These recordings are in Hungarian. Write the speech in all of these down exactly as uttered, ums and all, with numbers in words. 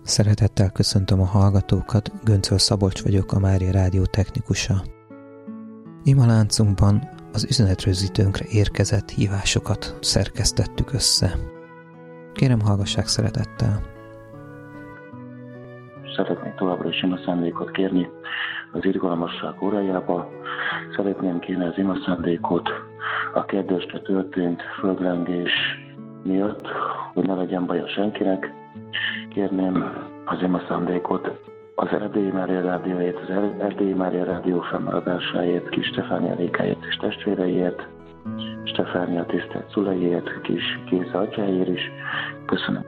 Szeretettel köszöntöm a hallgatókat, Göncöl Szabolcs vagyok, a Mária Rádió technikusa. Imaláncunkban az üzenetrögzítőnkre érkezett hívásokat szerkesztettük össze. Kérem, hallgassák szeretettel. Szeretnék továbbra is imaszándékot kérni az irgalmasság órájába. Szeretném kérni az imaszándékot a kérdésre történt földrengés miatt, hogy ne legyen baja senkinek. Kérném az imaszándékot az Erdélyi Mária Rádióért, az Erdélyi Mária Rádió fennmaradásáért, kis Stefánia Rékáért és testvéreiért, Stefánia tisztelt szüleiért, kis Géza atyáért is. Köszönöm.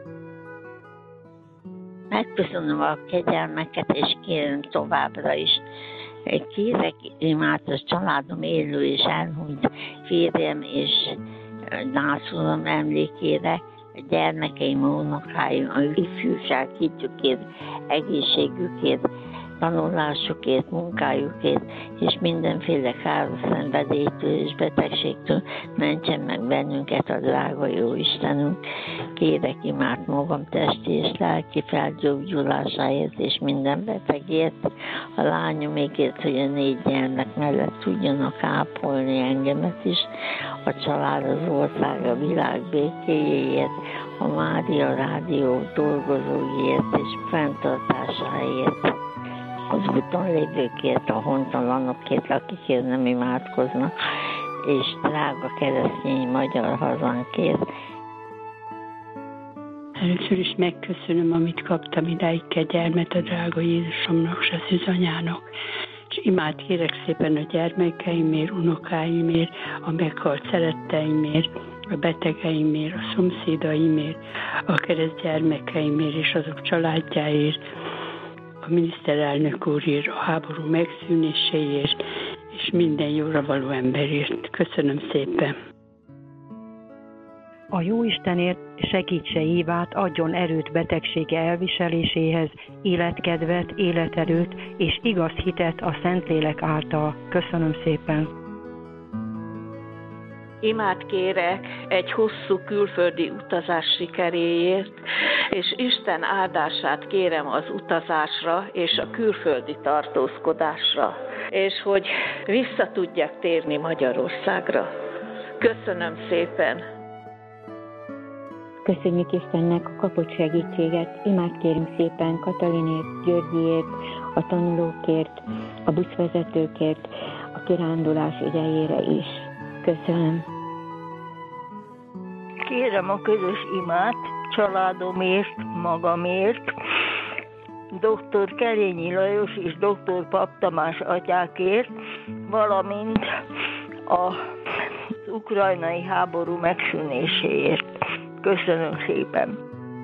Megköszönöm a kegyelmeket, és kérem továbbra is. Kérek imát a családom élő és elhunyt férjem és nászulom emlékére, a gyermekeim, unokáim, a ifjúság hitükért, egészségükért, tanulásukért, munkájukért, és mindenféle káros szenvedélytől és betegségtől mentsen meg bennünket a drága jó Istenünk. Kérek imát magam testi és lelki felgyógyulásáért és minden betegért, a lányomékért, hogy a négy gyermek mellett tudjanak ápolni engemet is, a család, az ország, a világ békéjéért, a Mária Rádió dolgozóiért és fenntartásáért, az úton lévőkért, a hontalanokért, akikért nem imádkoznak, és drága keresztény magyar hazánkért. Először is megköszönöm, amit kaptam idáig kegyelmet a drága Jézusomnak, s a szűzanyának. És imád kérek szépen a gyermekeimért, unokáimért, a meghalt szeretteimért, a betegeimért, a szomszédaimért, a keresztgyermekeimért és azok családjáért, a miniszterelnök úrért, a háború megszűnéséért, és minden jóra való emberért. Köszönöm szépen! A Jóistenért segítse Évát, adjon erőt betegsége elviseléséhez, életkedvet, életerőt és igaz hitet a Szentlélek által. Köszönöm szépen! Imát kérek egy hosszú külföldi utazás sikeréért, és Isten áldását kérem az utazásra és a külföldi tartózkodásra, és hogy vissza tudjak térni Magyarországra. Köszönöm szépen! Köszönjük Istennek a kapott segítséget, imát kérünk szépen Katalinért, Györgyiért, a tanulókért, a buszvezetőkért, a kirándulás idejére is. Köszönöm. Kérem a közös imát családomért, magamért, doktor Kerényi Lajos és doktor Pap Tamás atyákért, valamint az ukrajnai háború megszűnéséért. Köszönöm szépen.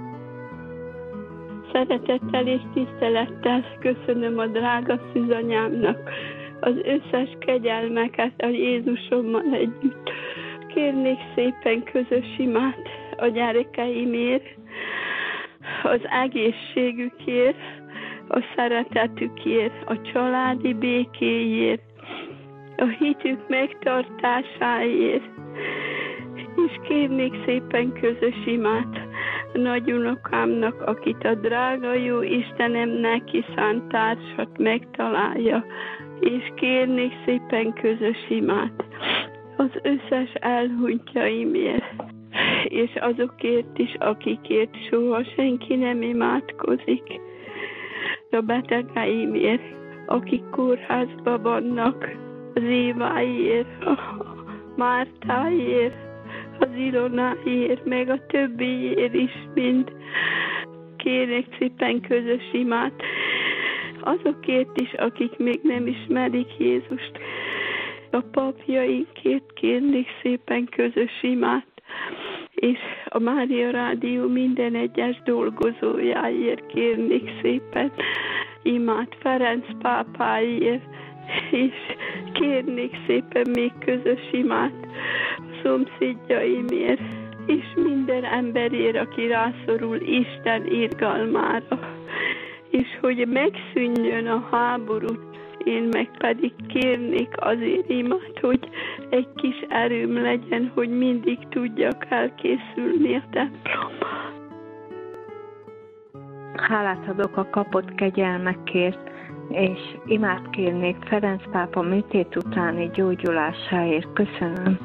Szeretettel és tisztelettel köszönöm a drága szűzanyámnak az összes kegyelmeket a Jézusommal együtt. Kérnék szépen közös imát a gyerekeimért, az egészségükért, a szeretetükért, a családi békéért, a hitük megtartásáért, és kérnék szépen közös imát a nagyunokámnak, akit a drága jó Istenem neki szánt társat megtalálja, és kérnék szépen közös imát az összes elhunytjaimért, és azokért is, akikért soha senki nem imádkozik, a betegeimért, akik kórházban vannak, az Éváiért, a Mártáért, az Ilonáért, meg a többiért is mind kérek szépen közös imát. Azokért is, akik még nem ismerik Jézust, a papjainkért kérnék szépen közös imát, és a Mária Rádió minden egyes dolgozójáért kérnék szépen imát, Ferenc pápáért, és kérnék szépen még közös imát a szomszédjaimért, és minden emberért, aki rászorul Isten irgalmára, és hogy megszűnjön a háborút, én meg pedig kérnék azért imát, hogy egy kis erőm legyen, hogy mindig tudjak elkészülni a templomba. Hálát adok a kapott kegyelmekért, és imát kérnék Ferenc pápa műtét utáni gyógyulásáért. Köszönöm.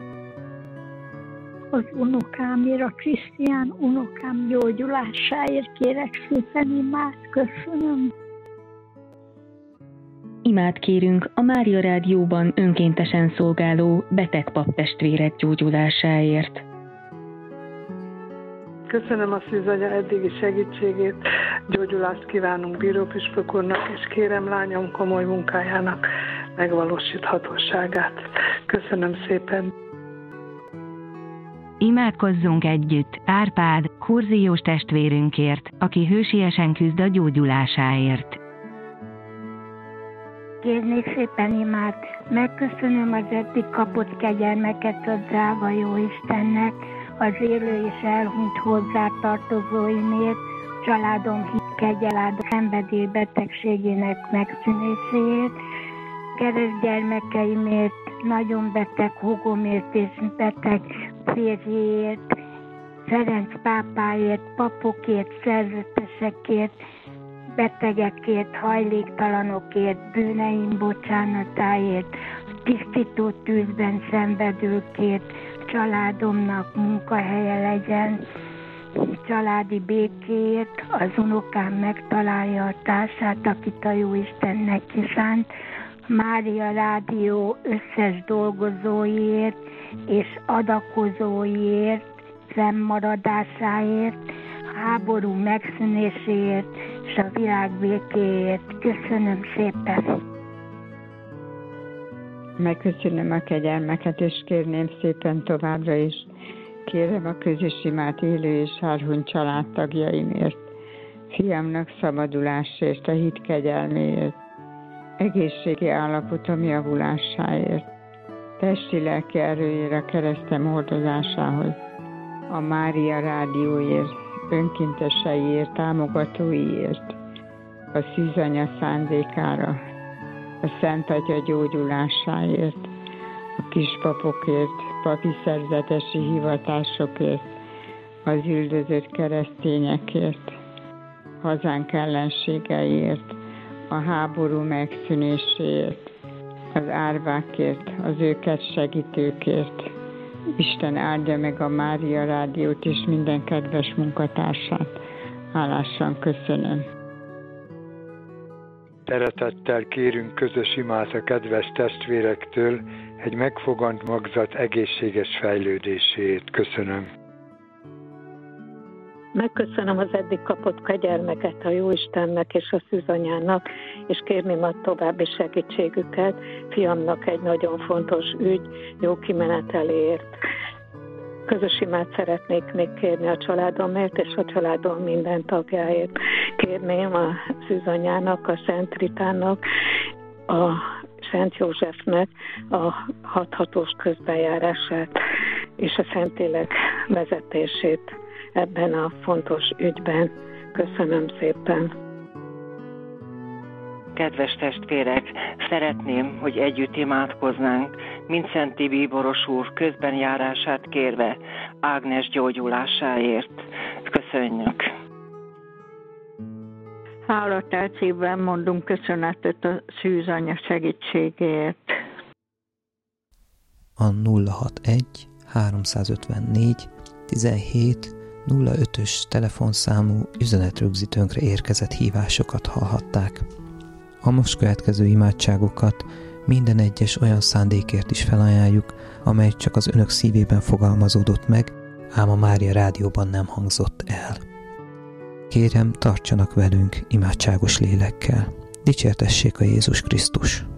Az unokámért, a Krisztián unokám gyógyulásáért kérek szépen imát. Köszönöm. Imát kérünk a Mária Rádióban önkéntesen szolgáló beteg paptestvérek gyógyulásáért. Köszönöm a szűzanya eddigi segítségét, gyógyulást kívánunk bírópüspök úrnak, és kérem lányom komoly munkájának megvalósíthatóságát. Köszönöm szépen. Imádkozzunk együtt Árpád, kurziós testvérünkért, aki hősiesen küzd a gyógyulásáért. Kérnék szépen imát, megköszönöm az eddig kapott kegyelmeket a drága Jóistennek, az élő és elhunyt hozzátartozóimért, családom hit kegyelád szenvedély betegségének megszűnéséért, keresztgyermekeimért, nagyon beteg húgomért és beteg férjéért, Ferenc pápáért, papokért, szerzetesekért, betegekért, hajléktalanokért, bűneim bocsánatáért, tisztító tűzben szenvedőkért, családomnak munkahelye legyen, családi békéért, az unokám megtalálja a társát, akit a Jóistennek kiszánt, Mária Rádió összes dolgozóiért és adakozóiért, fennmaradásáért, háború megszűnéséért és a világ békéért. Köszönöm szépen! Megköszönöm a kegyelmeket, és kérném szépen továbbra is. Kérem a közös imát élő és árhunyt családtagjaimért, fiamnak szabadulásért, a hit kegyelméért, egészségi állapotom javulásáért, testi-lelki erőért a keresztem hordozásához, a Mária Rádióért, önkénteseiért, támogatóiért, a szűzanya szándékára, a Szent Atya gyógyulásáért, a kispapokért, papi szerzetesi hivatásokért, az üldözött keresztényekért, hazánk ellenségeiért, a háború megszűnéséért, az árvákért, az őket segítőkért. Isten áldja meg a Mária Rádiót és minden kedves munkatársát. Hálásan köszönöm. Szeretettel kérünk közös imát a kedves testvérektől egy megfogant magzat egészséges fejlődéséért. Köszönöm. Megköszönöm az eddig kapott kegyelmeket a Jóistennek és a szűzanyának, és kérném a további segítségüket fiamnak egy nagyon fontos ügy, jó kimeneteléért. Közös imát szeretnék még kérni a családomért és a családom minden tagjáért. Kérném a szűzanyának, a Szent Ritának, a Szent Józsefnek a hathatós közbenjárását és a Szentlélek vezetését ebben a fontos ügyben. Köszönöm szépen! Kedves testvérek, szeretném, hogy együtt imádkoznánk, Mindszenty Bíboros úr közbenjárását kérve Ágnes gyógyulásáért. Köszönjük! Hálatelt szívben mondunk köszönetet a szűzanya segítségért. A nulla hatvanegy háromszázötvennégy tizenhét nulla ötös telefonszámú üzenetrögzítőnkre érkezett hívásokat hallhatták. A most következő imádságokat minden egyes olyan szándékért is felajánljuk, amely csak az önök szívében fogalmazódott meg, ám a Mária Rádióban nem hangzott el. Kérem, tartsanak velünk imádságos lélekkel. Dicsértessék a Jézus Krisztus!